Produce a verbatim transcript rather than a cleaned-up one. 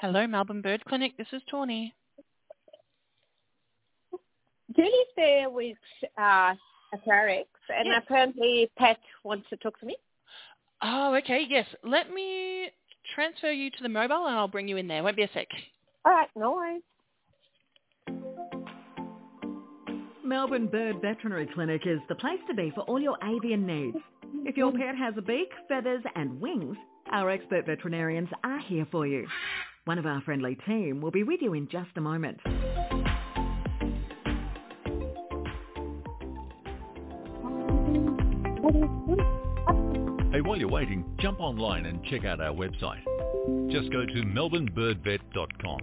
Hello, Melbourne Bird Clinic. This is Tawny. Julie's there with uh, Atarax, and Yes. apparently Pat wants to talk to me. Oh, okay. Yes. Let me transfer you to the mobile and I'll bring you in there. Won't be a sec. All right, no worries. Melbourne Bird Veterinary Clinic is the place to be for all your avian needs. If your pet has a beak, feathers and wings, our expert veterinarians are here for you. One of our friendly team will be with you in just a moment. Hey, while you're waiting, jump online and check out our website. Just go to melbourne bird vet dot com.